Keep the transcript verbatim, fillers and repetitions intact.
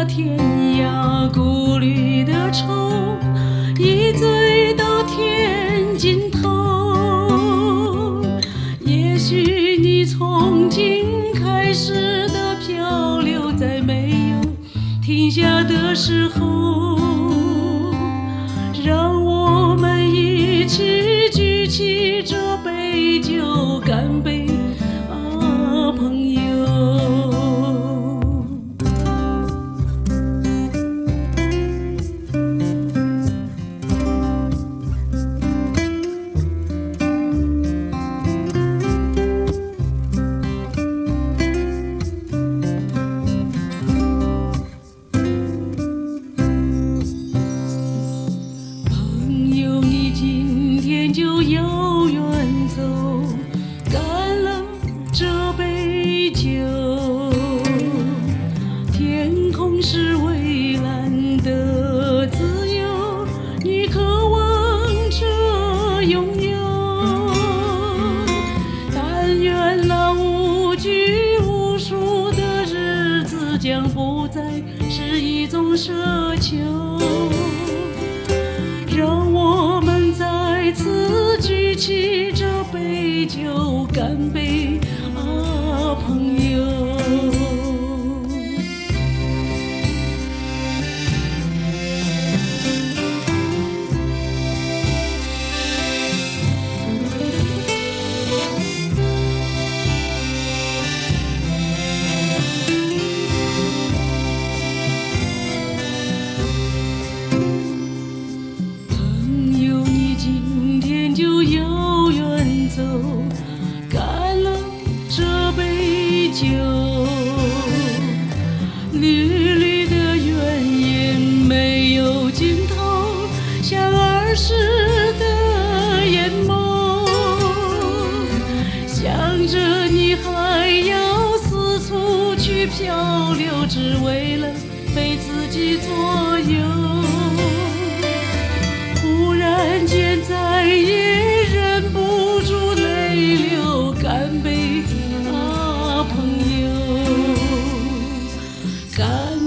天涯，故里的愁一醉到天尽头。也许你从今开始的漂流，在没有停下的时候，让我们一起举起这杯酒，干杯啊，朋友。就要远走，干了这杯酒。天空是蔚蓝的自由，你渴望着拥有。但愿那无拘无束的日子将不再是一种奢求。让我们再次举起这杯酒，干杯啊，朋友。就要远走，干了这杯酒。缕缕的原野没有尽头，像儿时的眼眸。想着你还要四处去漂流，只为了被自己左右。忽然间再也忍不住泪流，干杯啊，朋友，干